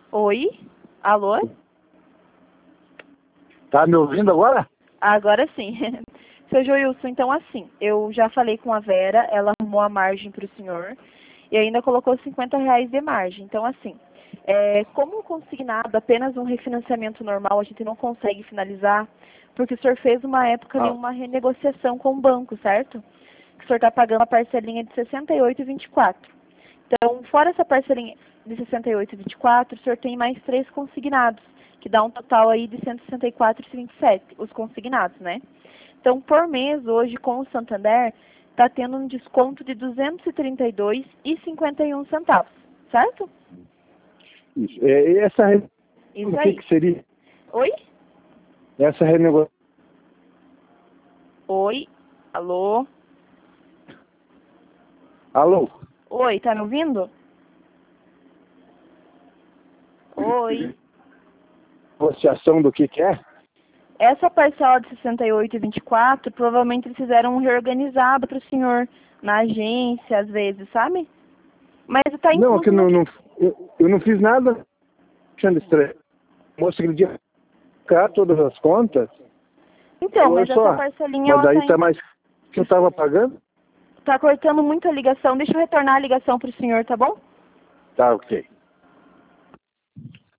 Oi? Alô? Tá me ouvindo agora? Agora sim. Seu Joilson, então assim, eu já falei com a Vera, ela arrumou a margem para o senhor e ainda colocou R$ 50 de margem. Então assim, como consignado, apenas um refinanciamento normal, a gente não consegue finalizar, porque o senhor fez uma época ali uma renegociação com o banco, certo? Que o senhor está pagando a parcelinha de R$ 68,24. Então, fora essa parcelinha de R$ 68,24, o senhor tem mais 3 consignados, que dá um total aí de R$ 164,27, os consignados, né? Então, por mês, hoje, com o Santander, está tendo um desconto de R$ 232,51, certo? Isso. E essa Isso o aí. que seria? Oi? Essa renegociação. Oi? Alô? Alô? Oi, tá me ouvindo? Oi? Negociação do que é? Essa parcela de 68,24, provavelmente eles fizeram um reorganizado para o senhor na agência, às vezes, sabe? Mas está Não, incluso que no... eu não fiz nada. Achando estranho. Moça, aquele dia cá todas as contas. Então, mas essa Só, parcelinha, mas ela daí tá mais que eu tava pagando? tá cortando muito a ligação. Deixa eu retornar a ligação para o senhor, tá bom? Tá, ok.